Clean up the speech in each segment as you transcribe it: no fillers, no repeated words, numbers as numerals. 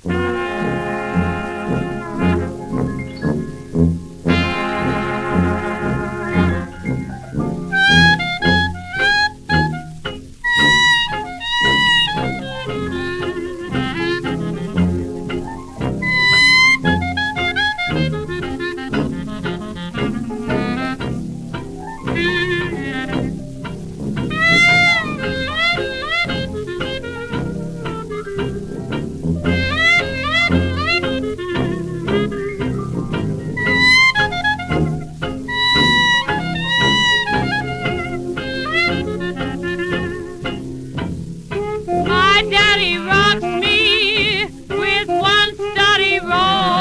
My daddy rocks me with one steady roll.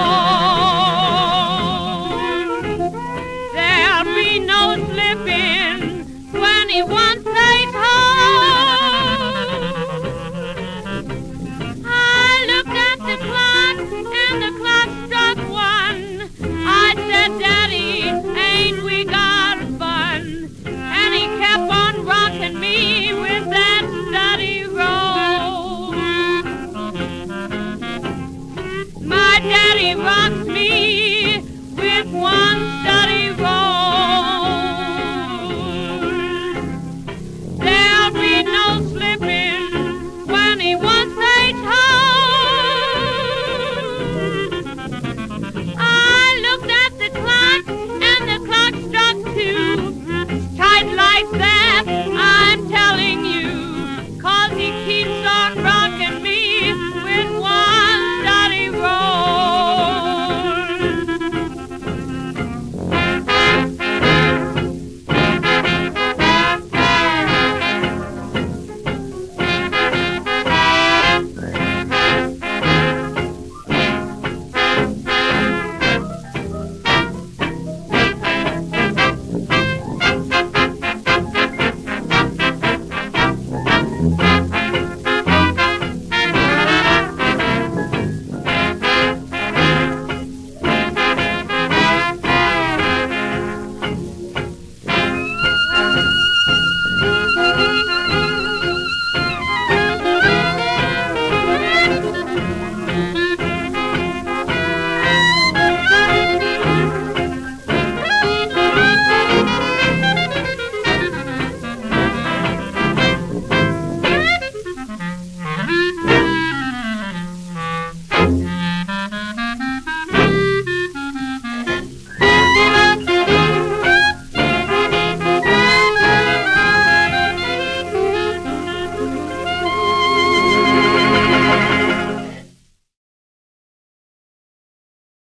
There'll be no slipping when he once says home. I looked at the clock and the clock struck one. I said, Daddy, ain't we got fun? And he kept on rocking me with that steady roll. My daddy rocks me